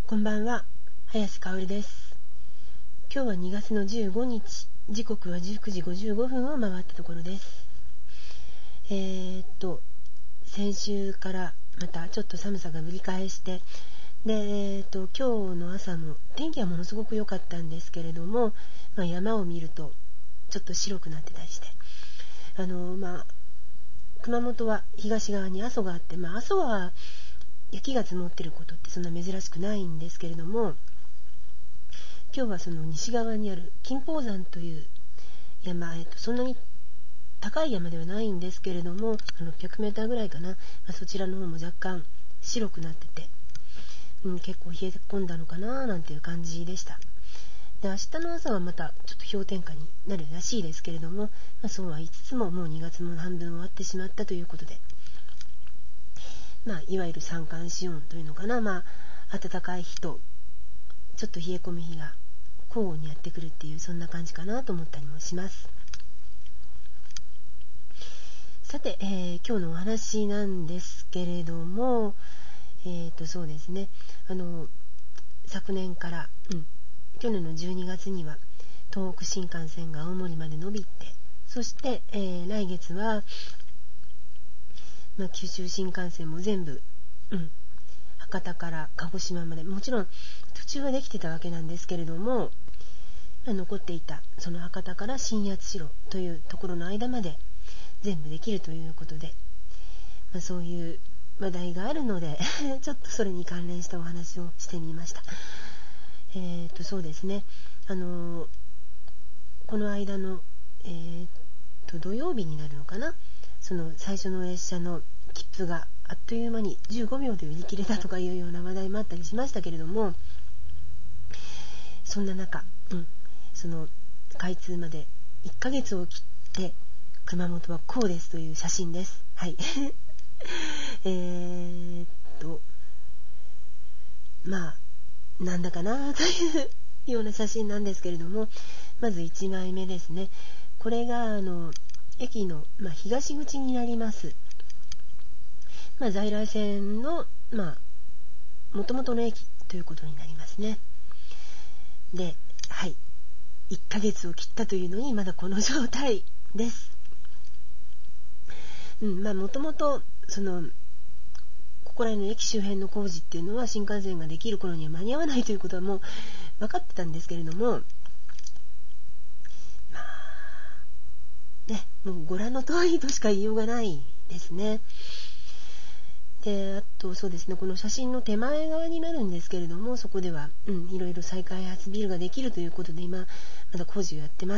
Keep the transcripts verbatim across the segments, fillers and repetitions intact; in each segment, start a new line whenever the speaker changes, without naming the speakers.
こんばんは、早瀬香織です。今日はにがつのじゅうごにち、時刻はじゅうくじごじゅうごふんを回ったところです。えー、っと先週からまたちょっと寒さがぶり返して、で、えー、っと今日の朝も天気はものすごく良かったんですけれども、まあ、山を見るとちょっと白くなってたりして、あのまあ熊本は東側に阿蘇があって、まあ、阿蘇は雪が積もってることってそんな珍しくないんですけれども、今日はその西側にある金峰山という山、えっと、そんなに高い山ではないんですけれども、ろっぴゃくメーターぐらいかな、まあ、そちらの方も若干白くなってて、うん、結構冷え込んだのかななんていう感じでした。で、明日の朝はまたちょっと氷点下になるらしいですけれども、まあ、そうは言いつつももうにがつも半分終わってしまったということで、まあ、いわゆる三寒四温というのかな、まあ、暖かい日とちょっと冷え込む日が交互にやってくるっていう、そんな感じかなと思ったりもします。さて、えー、今日のお話なんですけれども、えーとそうですね、あの昨年から、うん、去年のじゅうにがつには東北新幹線が青森まで伸びて、そして、えー、来月はまあ、九州新幹線も全部、うん、博多から鹿児島まで、もちろん途中はできてたわけなんですけれども、まあ、残っていたその博多から新八代というところの間まで全部できるということで、まあ、そういう話題があるのでちょっとそれに関連したお話をしてみました。えーとそうですね、あのー、この間の、えーと土曜日になるのかな、その最初の列車の切符があっという間にじゅうごびょうで売り切れたとかいうような話題もあったりしましたけれども、そんな中、うん、その開通までいっかげつを切って熊本はこうですという写真です。はいえーっとまあなんだかなというような写真なんですけれども、まずいちまいめですね。これがあの駅の、まあ、東口になります。まあ、在来線のまあ元々の駅ということになりますね。で、はい、いっかげつを切ったというのにまだこの状態です。うん、まあ元々そのここら辺の駅周辺の工事っていうのは新幹線ができる頃には間に合わないということはもう分かってたんですけれども、まあね、もうご覧の通りとしか言いようがないですね。で、あとそうですね、この写真の手前側になるんですけれども、そこでは、うん、いろいろ再開発ビルができるということで今まだ工事をやってます。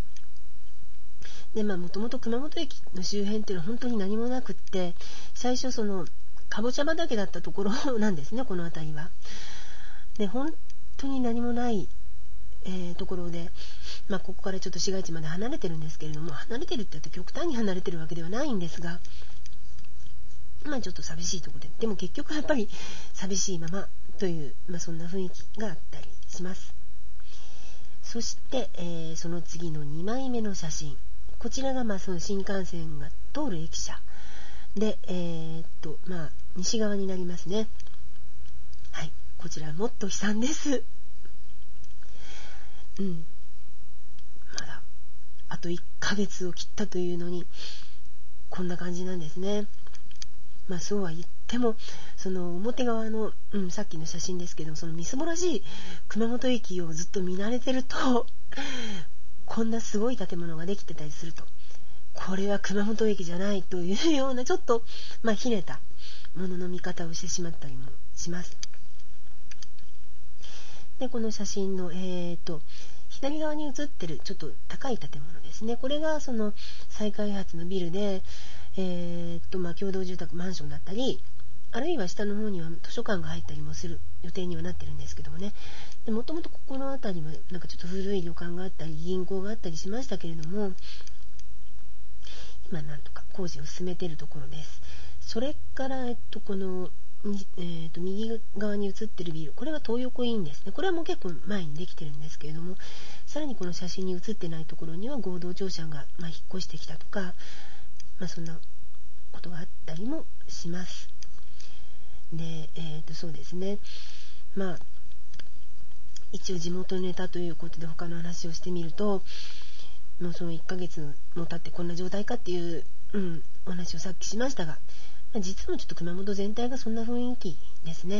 で、まあもともと熊本駅の周辺っていうのは本当に何もなくって、最初そのかぼちゃ畑だったところなんですね、この辺りは。で、本当に何もない、えー、ところで、まあ、ここからちょっと市街地まで離れてるんですけれども、離れてるって言って極端に離れてるわけではないんですが、まあちょっと寂しいところで、でも結局やっぱり寂しいままという、まあ、そんな雰囲気があったりします。そして、えー、その次のにまいめの写真、こちらがまあその新幹線が通る駅舎で、えー、っとまあ西側になりますね。はい、こちらもっと悲惨です。うん、まだあといっかげつを切ったというのにこんな感じなんですね。まあそうは言ってもその表側の、うん、さっきの写真ですけども、そのみすぼらしい熊本駅をずっと見慣れてるとこんなすごい建物ができてたりすると、これは熊本駅じゃないというようなちょっと、まあ、ひねたものの見方をしてしまったりもします。で、この写真の、えーと、左側に写ってるちょっと高い建物ですね。これがその再開発のビルで、えーとまあ、共同住宅マンションだったり、あるいは下の方には図書館が入ったりもする予定にはなってるんですけどもね。で、もともとここの辺りはなんかちょっと古い旅館があったり銀行があったりしましたけれども、今なんとか工事を進めているところです。それから、えっと、この、えー、と右側に写っているビル、これは東横インですね。これはもう結構前にできてるんですけれども、さらにこの写真に写ってないところには合同庁舎が、まあ、引っ越してきたとか、まあ、そんなことがあったりもします。で、えー、とそうですね、 まあ一応地元ネタということで他の話をしてみると、もうそのいっかげつも経ってこんな状態かっていう、うん、お話をさっきしましたが、まあ、実はちょっと熊本全体がそんな雰囲気ですね。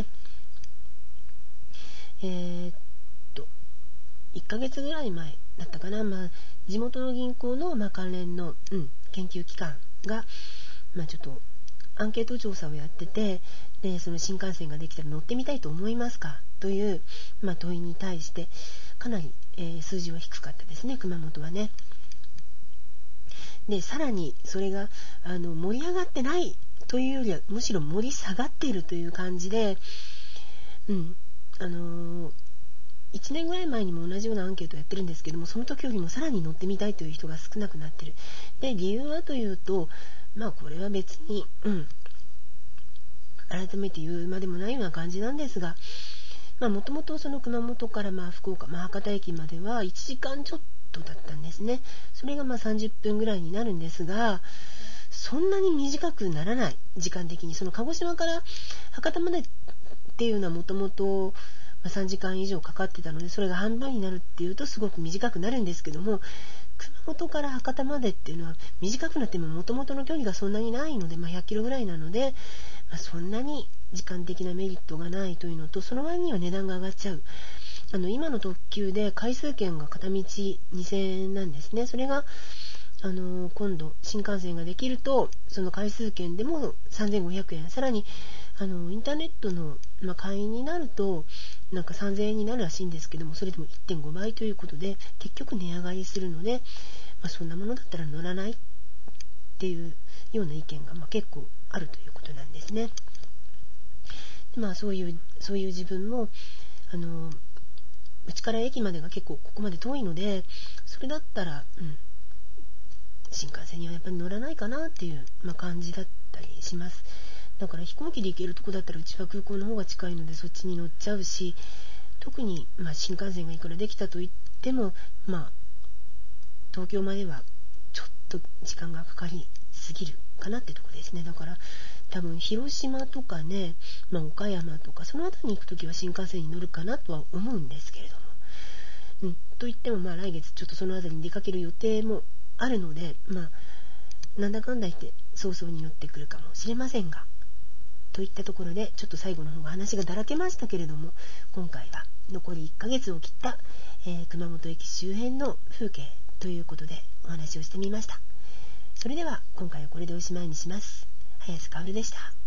えー、っといっかげつぐらい前だったかな、まあ、地元の銀行の、まあ、関連の、うん、研究機関が、まあ、ちょっとアンケート調査をやってて、でその新幹線ができたら乗ってみたいと思いますかという、まあ、問いに対してかなり、えー、数字は低かったですね、熊本はね。でさらにそれがあの盛り上がってないというよりはむしろ盛り下がっているという感じで、うんあのー、いちねんぐらい前にも同じようなアンケートをやってるんですけども、その時よりもさらに乗ってみたいという人が少なくなってる。で理由はというと、まあこれは別に、うん、改めて言うまでもないような感じなんですが、もともとその熊本からまあ福岡、まあ、博多駅まではいちじかんちょっとだったんですね。それがまあさんじゅっぷんぐらいになるんですが、そんなに短くならない。時間的にその鹿児島から博多までっていうのはもともとさんじかん以上かかってたので、それが半分になるっていうとすごく短くなるんですけども、熊本から博多までっていうのは短くなってももともとの距離がそんなにないので、まあ、ひゃっキロぐらいなので、まあ、そんなに時間的なメリットがないというのと、その割には値段が上がっちゃう。あの今の特急で回数券が片道にせんえんなんですね。それがあの今度新幹線ができるとその回数券でもさんぜんごひゃくえん、さらにあのインターネットの、まあ、会員になるとなんかさんぜんえんになるらしいんですけども、それでも いってんご 倍ということで結局値上がりするので、まあ、そんなものだったら乗らないっていうような意見が、まあ、結構あるということなんですね。で、まあ、そういうそういう自分もあのうちから駅までが結構ここまで遠いので、それだったら、うん、新幹線にはやっぱり乗らないかなっていう、まあ、感じだったりします。だから飛行機で行けるとこだったらうちは空港の方が近いのでそっちに乗っちゃうし、特に、まあ、新幹線がいくらできたといっても、まあ、東京まではちょっと時間がかかりすぎるかなってとこですね。だから多分広島とかね、まあ、岡山とかその辺りに行くときは新幹線に乗るかなとは思うんですけれども、うん、といってもまあ来月ちょっとその辺りに出かける予定もあるので、まあなんだかんだ言って早々に乗ってくるかもしれませんが、といったところでちょっと最後の方が話がだらけましたけれども、今回は残りいっかげつを切った、えー、熊本駅周辺の風景ということでお話をしてみました。それでは今回はこれでおしまいにします。林香織でした。